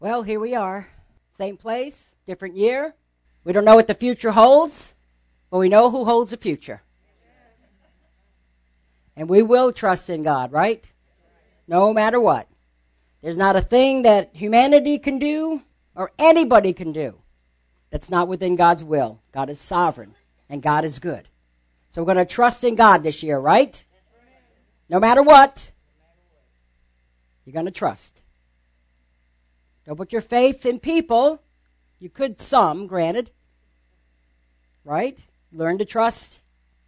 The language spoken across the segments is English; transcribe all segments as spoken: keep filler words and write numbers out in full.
Well, here we are. Same place, different year. We don't know what the future holds, but we know who holds the future. And we will trust in God, right? No matter what. There's not a thing that humanity can do or anybody can do that's not within God's will. God is sovereign and God is good. So we're going to trust in God this year, right? No matter what, you're going to trust. Don't put your faith in people. You could some, granted. Right? Learn to trust.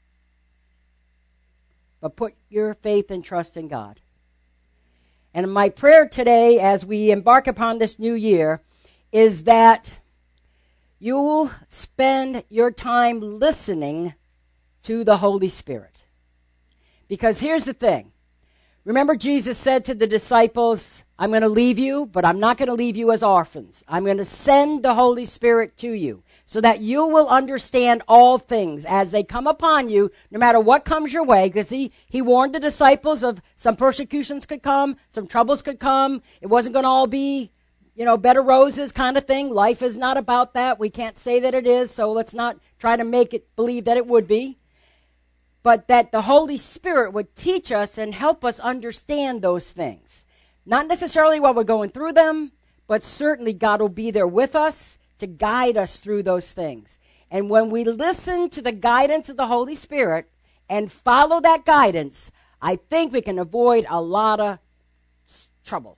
But put your faith and trust in God. And my prayer today as we embark upon this new year is that you'll spend your time listening to the Holy Spirit. Because here's the thing. Remember Jesus said to the disciples, I'm going to leave you, but I'm not going to leave you as orphans. I'm going to send the Holy Spirit to you so that you will understand all things as they come upon you, no matter what comes your way, because he, he warned the disciples of some persecutions could come, some troubles could come. It wasn't going to all be, you know, bed of roses kind of thing. Life is not about that. We can't say that it is, so let's not try to make it believe that it would be. But that the Holy Spirit would teach us and help us understand those things. Not necessarily while we're going through them, but certainly God will be there with us to guide us through those things. And when we listen to the guidance of the Holy Spirit and follow that guidance, I think we can avoid a lot of trouble.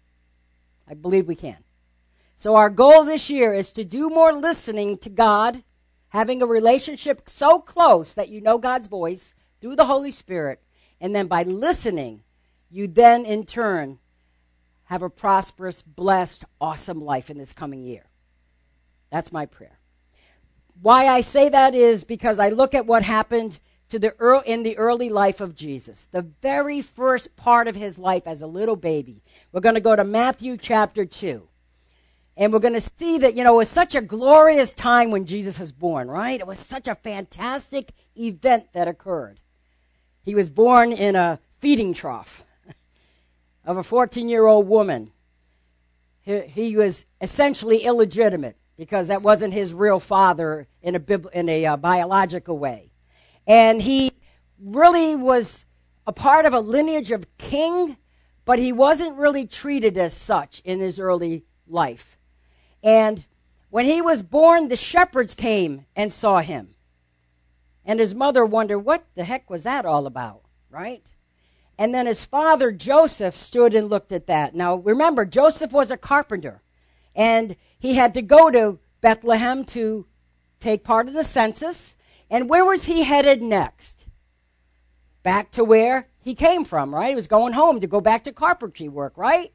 I believe we can. So our goal this year is to do more listening to God, having a relationship so close that you know God's voice through the Holy Spirit. And then by listening, you then in turn have a prosperous, blessed, awesome life in this coming year. That's my prayer. Why I say that is because I look at what happened to the early, in the early life of Jesus. The very first part of his life as a little baby. We're going to go to Matthew chapter two. And we're going to see that, you know, it was such a glorious time when Jesus was born, right? It was such a fantastic event that occurred. He was born in a feeding trough of a fourteen-year-old woman. He, he was essentially illegitimate because that wasn't his real father in a, in a uh, biological way. And he really was a part of a lineage of king, but he wasn't really treated as such in his early life. And when he was born, the shepherds came and saw him. And his mother wondered, what the heck was that all about, right? And then his father, Joseph, stood and looked at that. Now, remember, Joseph was a carpenter. And he had to go to Bethlehem to take part of the census. And where was he headed next? Back to where he came from, right? He was going home to go back to carpentry work, right?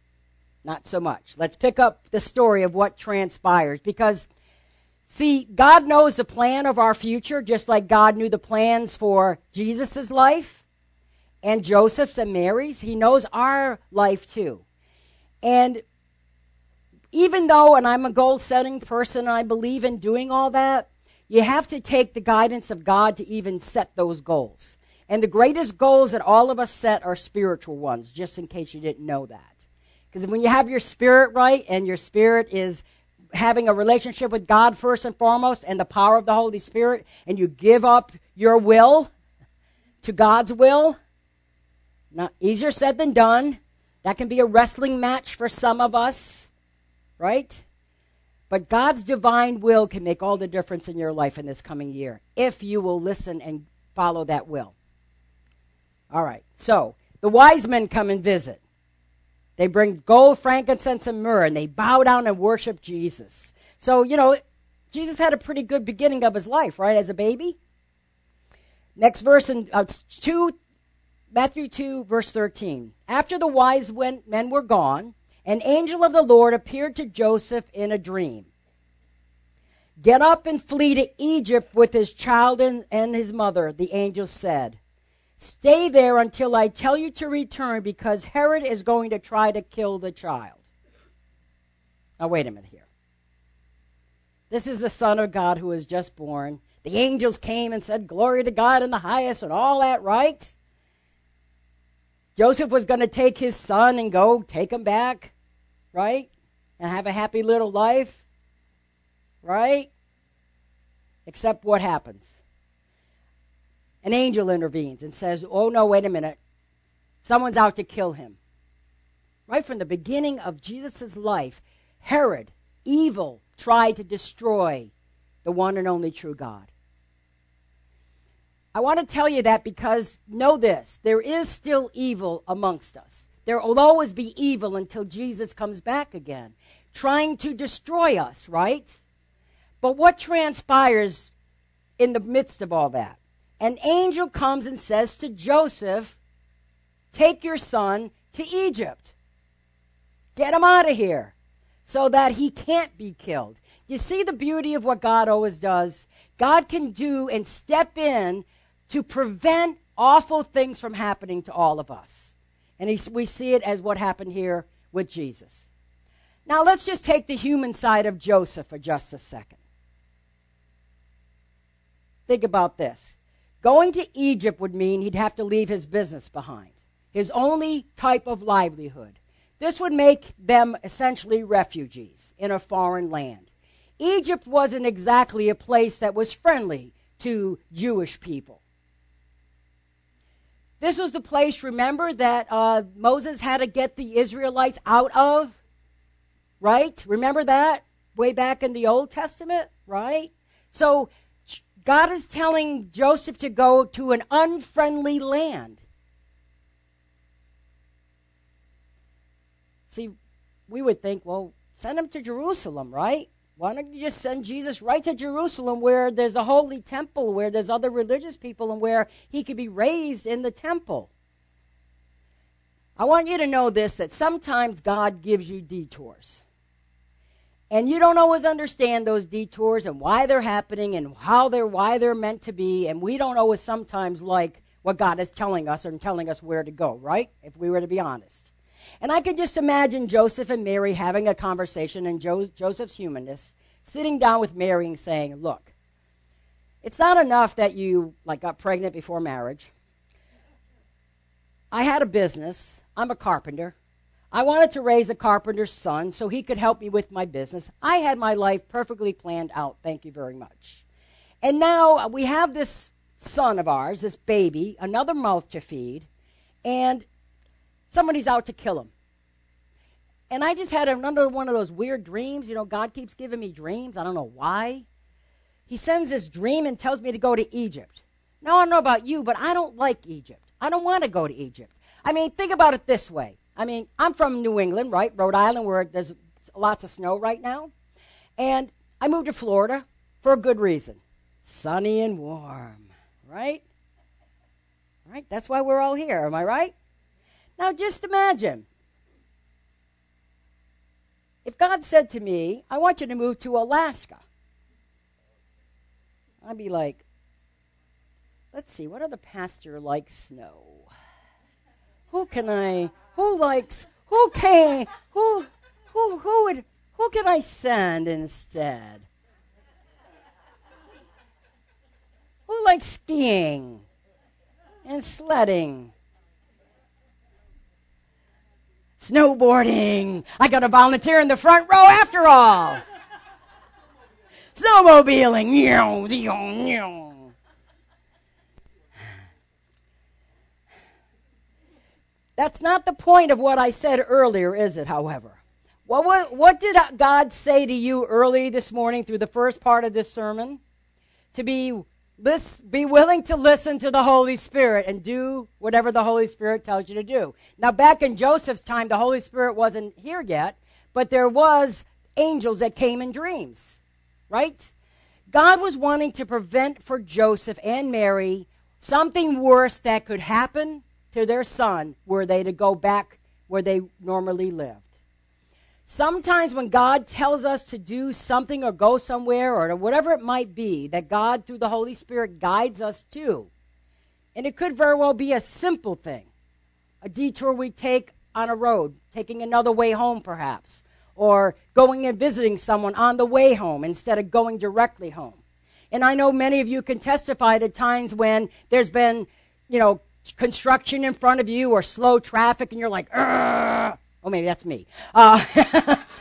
Not so much. Let's pick up the story of what transpires. Because, see, God knows the plan of our future, just like God knew the plans for Jesus' life and Joseph's and Mary's. He knows our life too. And even though, and I'm a goal-setting person, and I believe in doing all that, you have to take the guidance of God to even set those goals. And the greatest goals that all of us set are spiritual ones, just in case you didn't know that. Because when you have your spirit right, and your spirit is having a relationship with God first and foremost, and the power of the Holy Spirit, and you give up your will to God's will, not easier said than done. That can be a wrestling match for some of us, right? But God's divine will can make all the difference in your life in this coming year, if you will listen and follow that will. All right, so the wise men come and visit. They bring gold, frankincense, and myrrh, and they bow down and worship Jesus. So, you know, Jesus had a pretty good beginning of his life, right, as a baby. Next verse in uh, two, Matthew two, verse thirteen. After the wise men were gone, an angel of the Lord appeared to Joseph in a dream. Get up and flee to Egypt with his child and, and his mother, the angel said. Stay there until I tell you to return, because Herod is going to try to kill the child. Now, wait a minute here. This is the Son of God who was just born. The angels came and said, glory to God in the highest and all that, right? Joseph was going to take his son and go take him back, right? and have a happy little life, right? Except what happens? An angel intervenes and says, oh, no, wait a minute. Someone's out to kill him. Right from the beginning of Jesus' life, Herod, evil, tried to destroy the one and only true God. I want to tell you that because know this, there is still evil amongst us. There will always be evil until Jesus comes back again, trying to destroy us, right? But what transpires in the midst of all that? An angel comes and says to Joseph, take your son to Egypt. Get him out of here so that he can't be killed. You see the beauty of what God always does? God can do and step in to prevent awful things from happening to all of us. And he, we see it as what happened here with Jesus. Now let's just take the human side of Joseph for just a second. Think about this. Going to Egypt would mean he'd have to leave his business behind, his only type of livelihood. This would make them essentially refugees in a foreign land. Egypt wasn't exactly a place that was friendly to Jewish people. This was the place, remember, that uh, Moses had to get the Israelites out of, right? Remember that way back in the Old Testament, right? So God is telling Joseph to go to an unfriendly land. See, we would think, well, send him to Jerusalem, right? Why don't you just send Jesus right to Jerusalem where there's a holy temple, where there's other religious people, and where he could be raised in the temple? I want you to know this, that sometimes God gives you detours. And you don't always understand those detours and why they're happening and how they're why they're meant to be. And we don't always sometimes like what God is telling us or telling us where to go, right? If we were to be honest. And I could just imagine Joseph and Mary having a conversation, and jo- Joseph's humanness, sitting down with Mary and saying, look, it's not enough that you like got pregnant before marriage. I had a business. I'm a carpenter. I wanted to raise a carpenter's son so he could help me with my business. I had my life perfectly planned out. Thank you very much. And now we have this son of ours, this baby, another mouth to feed, and somebody's out to kill him. And I just had another one of those weird dreams. You know, God keeps giving me dreams. I don't know why. He sends this dream and tells me to go to Egypt. Now, I don't know about you, but I don't like Egypt. I don't want to go to Egypt. I mean, think about it this way. I mean, I'm from New England, right? Rhode Island, where there's lots of snow right now. And I moved to Florida for a good reason. Sunny and warm, right? Right? That's why we're all here, am I right? Now, just imagine. If God said to me, I want you to move to Alaska, I'd be like, let's see, what other pastor likes snow? Who can I, who likes, who can, who, who, who would, who can I send instead? Who likes skiing and sledding? Snowboarding. I got to volunteer in the front row after all. Snowmobiling. That's not the point of what I said earlier, is it, however? What, what, what did God say to you early this morning through the first part of this sermon? To be, lis- be willing to listen to the Holy Spirit and do whatever the Holy Spirit tells you to do. Now, back in Joseph's time, the Holy Spirit wasn't here yet, but there was angels that came in dreams, right? God was wanting to prevent for Joseph and Mary something worse that could happen to their son were they to go back where they normally lived. Sometimes when God tells us to do something or go somewhere or whatever it might be that God through the Holy Spirit guides us to, and it could very well be a simple thing, a detour we take on a road, taking another way home perhaps, or going and visiting someone on the way home instead of going directly home. And I know many of you can testify to times when there's been, you know, construction in front of you or slow traffic and you're like, ugh. Oh, maybe that's me. Uh,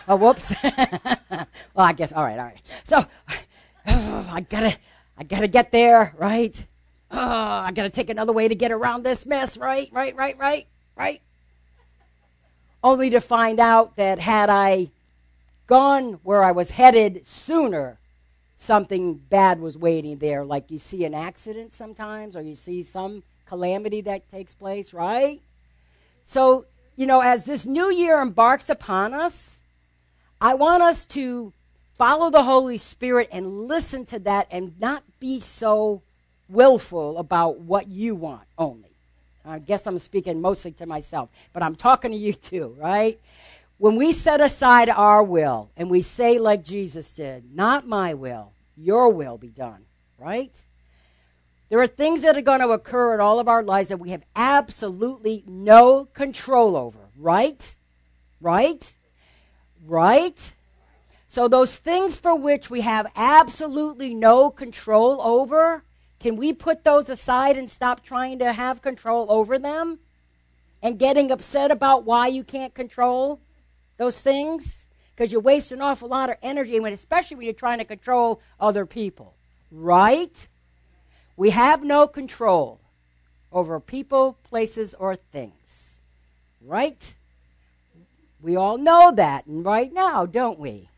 Oh, whoops. Well, I guess, all right, all right. So, oh, I gotta, I gotta get there, right? Oh, I gotta take another way to get around this mess, right, right, right, right, right. Only to find out that had I gone where I was headed sooner, something bad was waiting there, like you see an accident sometimes, or you see some calamity that takes place, right? So, you know, as this new year embarks upon us, I want us to follow the Holy Spirit and listen to that and not be so willful about what you want only. I guess I'm speaking mostly to myself, but I'm talking to you too, right? When we set aside our will and we say like Jesus did, not my will, your will be done, right? There are things that are going to occur in all of our lives that we have absolutely no control over, right? Right? Right? So those things for which we have absolutely no control over, can we put those aside and stop trying to have control over them? And getting upset about why you can't control those things? Because you waste an awful lot of energy, when, especially when you're trying to control other people. Right? We have no control over people, places, or things. Right? We all know that right now, don't we?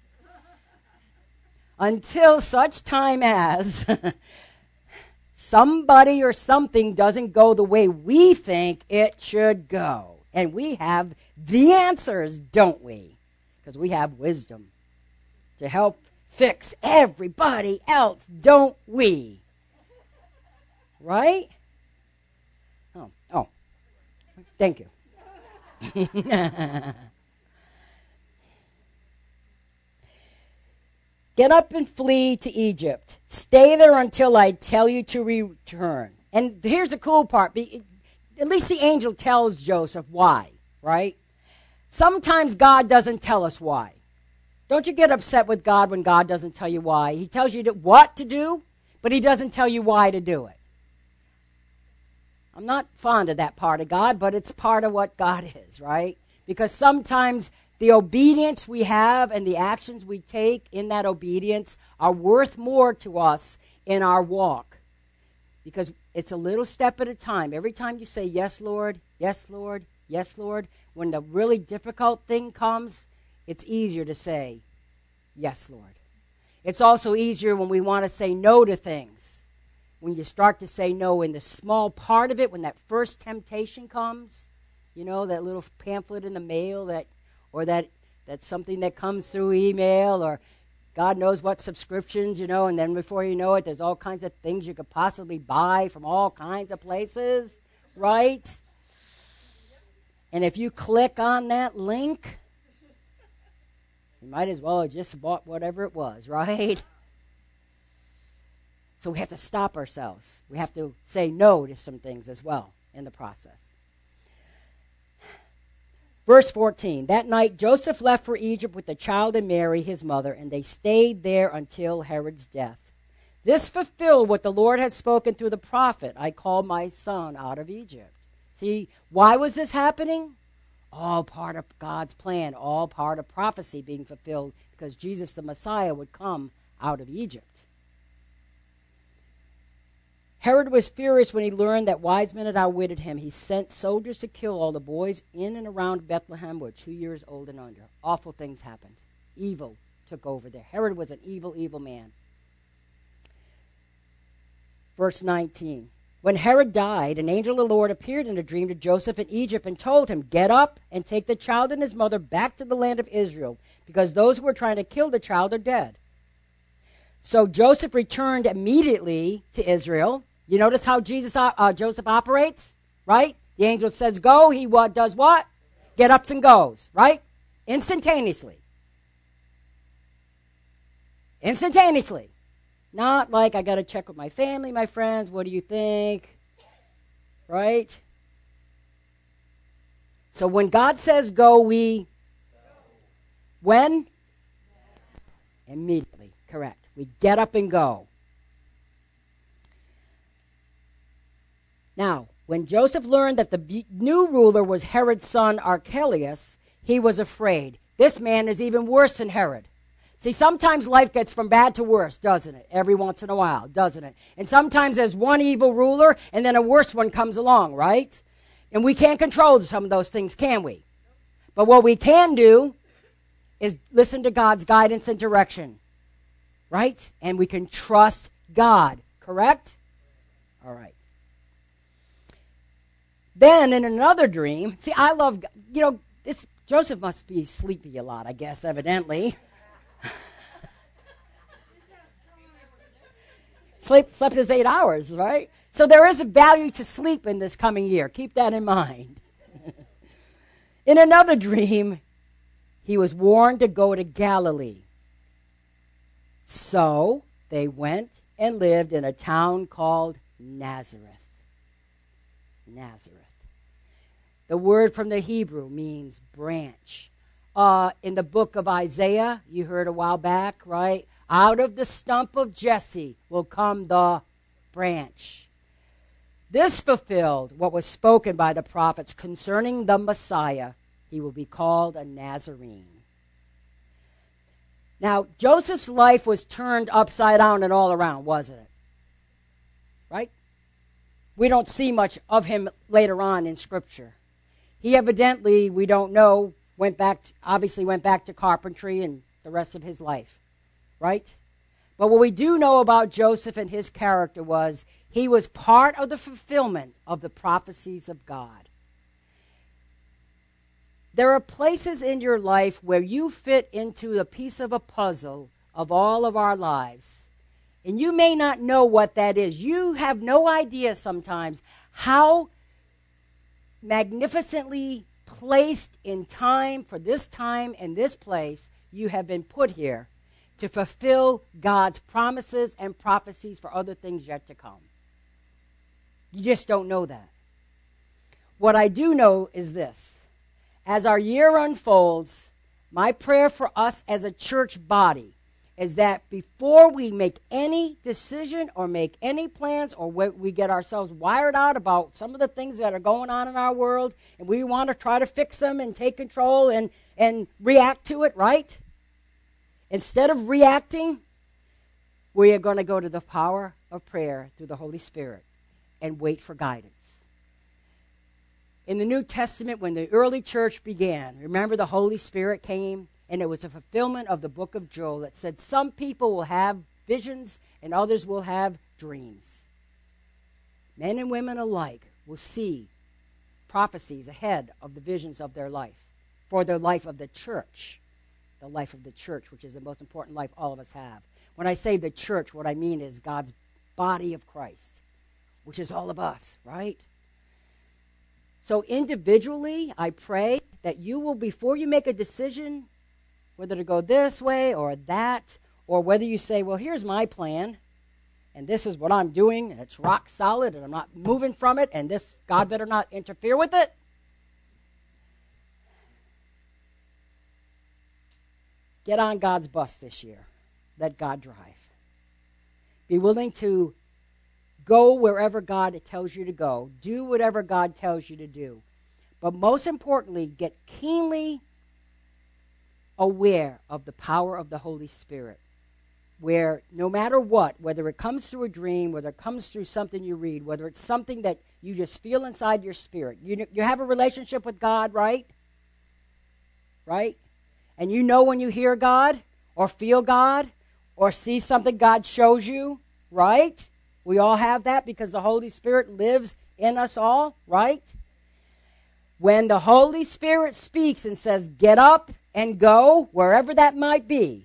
Until such time as somebody or something doesn't go the way we think it should go. And we have the answers, don't we? Because we have wisdom to help fix everybody else, don't we? Right? Oh, oh. Thank you. Get up and flee to Egypt. Stay there until I tell you to return. And here's the cool part. At least the angel tells Joseph why, right? Sometimes God doesn't tell us why. Don't you get upset with God when God doesn't tell you why? He tells you to, what to do, but he doesn't tell you why to do it. I'm not fond of that part of God, but it's part of what God is, right? Because sometimes the obedience we have and the actions we take in that obedience are worth more to us in our walk. Because it's a little step at a time. Every time you say, yes, Lord, yes, Lord, yes, Lord, when the really difficult thing comes, it's easier to say, yes, Lord. It's also easier when we want to say no to things. When you start to say no in the small part of it, when that first temptation comes, you know, that little pamphlet in the mail that or that that's something that comes through email, or God knows what subscriptions, you know, and then before you know it, there's all kinds of things you could possibly buy from all kinds of places, right? And if you click on that link, you might as well have just bought whatever it was, right? So we have to stop ourselves. We have to say no to some things as well in the process. Verse fourteen, that night Joseph left for Egypt with the child and Mary, his mother, and they stayed there until Herod's death. This fulfilled what the Lord had spoken through the prophet, I called my son out of Egypt. See, why was this happening? All part of God's plan, all part of prophecy being fulfilled, because Jesus the Messiah would come out of Egypt. Herod was furious when he learned that wise men had outwitted him. He sent soldiers to kill all the boys in and around Bethlehem who were two years old and under. Awful things happened. Evil took over there. Herod was an evil, evil man. Verse nineteen. When Herod died, an angel of the Lord appeared in a dream to Joseph in Egypt and told him, get up and take the child and his mother back to the land of Israel, because those who were trying to kill the child are dead. So Joseph returned immediately to Israel. You notice how Jesus, uh, Joseph operates, right? The angel says go, he what does what? Get ups and goes, right? Instantaneously. Instantaneously. Not like I got to check with my family, my friends, what do you think? Right? So when God says go, we when? Immediately, correct. We get up and go. Now, when Joseph learned that the new ruler was Herod's son Archelaus, he was afraid. This man is even worse than Herod. See, sometimes life gets from bad to worse, doesn't it? Every once in a while, doesn't it? And sometimes there's one evil ruler, and then a worse one comes along, right? And we can't control some of those things, can we? But what we can do is listen to God's guidance and direction, right? And we can trust God, correct? All right. Then in another dream, see, I love, you know, it's, Joseph must be sleepy a lot, I guess, evidently. Sleep, slept his eight hours, right? So there is a value to sleep in this coming year. Keep that in mind. In another dream, he was warned to go to Galilee. So they went and lived in a town called Nazareth. Nazareth. The word from the Hebrew means branch. Uh, in the book of Isaiah, you heard a while back, right? Out of the stump of Jesse will come the branch. This fulfilled what was spoken by the prophets concerning the Messiah. He will be called a Nazarene. Now, Joseph's life was turned upside down and all around, wasn't it? Right? We don't see much of him later on in Scripture. He evidently, we don't know, went back, to, obviously went back to carpentry and the rest of his life. Right? But what we do know about Joseph and his character was he was part of the fulfillment of the prophecies of God. There are places in your life where you fit into a piece of a puzzle of all of our lives. And you may not know what that is. You have no idea sometimes how magnificently placed in time for this time and this place you have been put here to fulfill God's promises and prophecies for other things yet to come. You just don't know that. What I do know is this. As our year unfolds, my prayer for us as a church body is that before we make any decision or make any plans or we get ourselves wired out about some of the things that are going on in our world and we want to try to fix them and take control and, and react to it, right? Instead of reacting, we are going to go to the power of prayer through the Holy Spirit and wait for guidance. In the New Testament, when the early church began, remember the Holy Spirit came, and it was a fulfillment of the book of Joel that said some people will have visions and others will have dreams. Men and women alike will see prophecies ahead of the visions of their life, for their life of the church. The life of the church, which is the most important life all of us have. When I say the church, what I mean is God's body of Christ, which is all of us, right? So individually, I pray that you will, before you make a decision, whether to go this way or that, or whether you say, well, here's my plan, and this is what I'm doing, and it's rock solid, and I'm not moving from it, and this, God better not interfere with it. Get on God's bus this year. Let God drive. Be willing to go wherever God tells you to go. Do whatever God tells you to do. But most importantly, get keenly aware of the power of the Holy Spirit. Where no matter what, whether it comes through a dream, whether it comes through something you read, whether it's something that you just feel inside your spirit. You, you have a relationship with God, right? Right? And you know when you hear God, or feel God, or see something God shows you, right? We all have that because the Holy Spirit lives in us all, right? When the Holy Spirit speaks and says, get up and go, wherever that might be,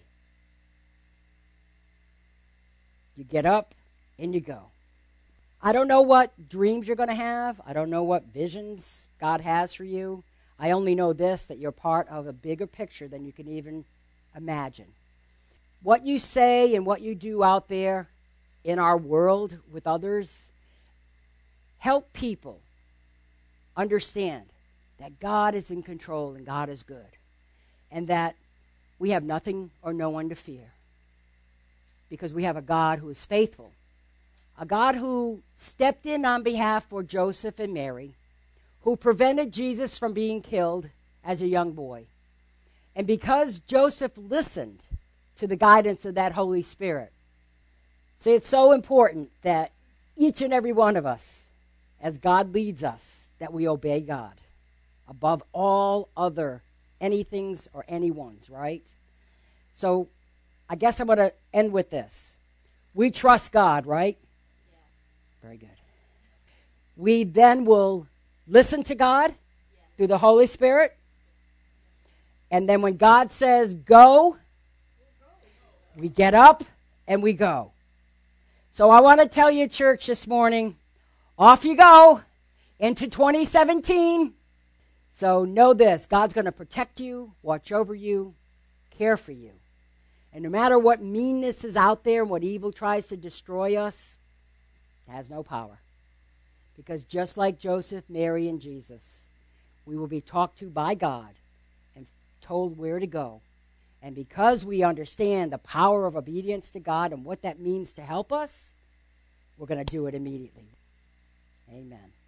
you get up and you go. I don't know what dreams you're going to have. I don't know what visions God has for you. I only know this, that you're part of a bigger picture than you can even imagine. What you say and what you do out there in our world with others, help people understand that God is in control and God is good, and that we have nothing or no one to fear because we have a God who is faithful, a God who stepped in on behalf for Joseph and Mary, who prevented Jesus from being killed as a young boy. And because Joseph listened to the guidance of that Holy Spirit, see, it's so important that each and every one of us, as God leads us, that we obey God above all other anythings or anyone's, right? So I guess I'm going to end with this. We trust God, right? Yeah. Very good. We then will listen to God yeah. through the Holy Spirit. And then when God says go, we get up and we go. So I want to tell you, church, this morning, off you go into twenty seventeen. So know this, God's going to protect you, watch over you, care for you. And no matter what meanness is out there and what evil tries to destroy us, it has no power. Because just like Joseph, Mary, and Jesus, we will be talked to by God and told where to go. And because we understand the power of obedience to God and what that means to help us, we're going to do it immediately. Amen.